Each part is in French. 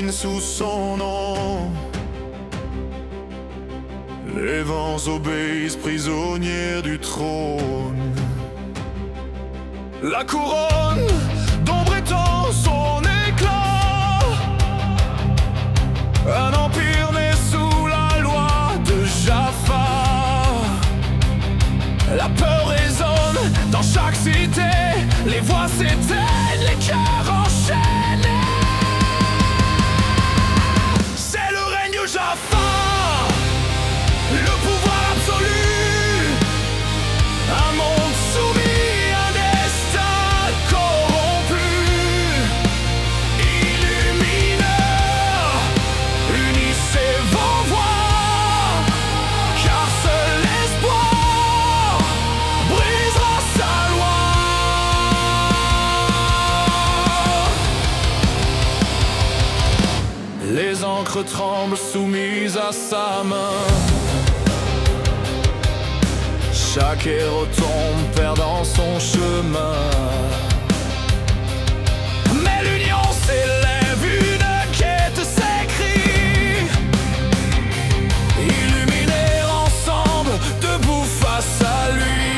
domine sous son nom. Les vents obéissent, prisonniers du trône. La couronne d'ombre étend son éclat. Un empire né sous la loi de Jafar. La peur résonne dans chaque cité. Les voix s'éteignent, les cœurs enchaînés. C'est le règne Jafar, le pouvoir absolu. Un monde soumis, un destin corrompu. Illumineur, unissez vos voix, car seul l'espoir brisera sa loi. Les ancres tremblent soumises à sa main. Chaque héros tombe perdant son chemin. Mais l'union s'élève, une quête s'écrit. Illuminés ensemble, debout face à lui.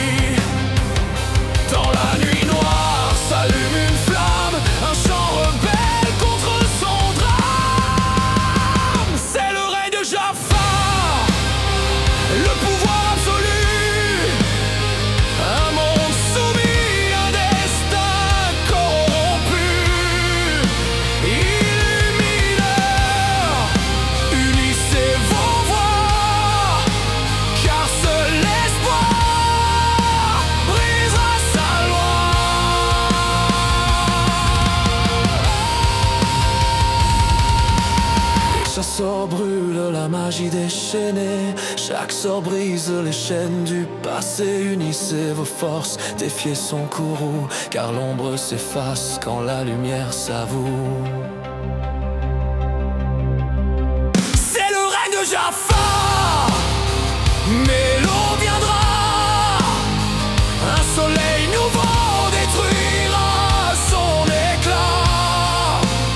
Dans la nuit noire s'allume une flamme, un chant rebelle contre son drame. C'est le règne de Jafar, le pouvoir absolu. Un monde soumis, un destin corrompu. Illumineur, unissez vos voix, car seul l'espoir brisera sa loi. Chaque sort brûle la magie déchaînée. Chaque sort brise les chaînes du passé. Unissez vos forces, défiez son courroux, car l'ombre s'efface quand la lumière s'avoue. C'est le règne de Jafar, mais l'eau viendra. Un soleil nouveau détruira son éclat.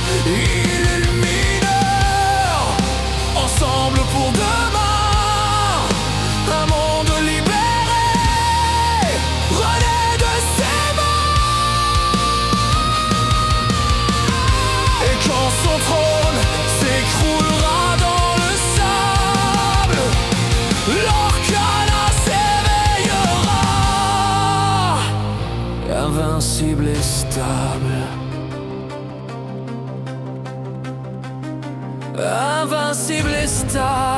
Illumineur, ensemble pour demain, un monde libéré, rené de ses mains. Et quand son trône s'écroulera dans le sable, l'Orkana s'éveillera, invincible et stable. Invincible et stable.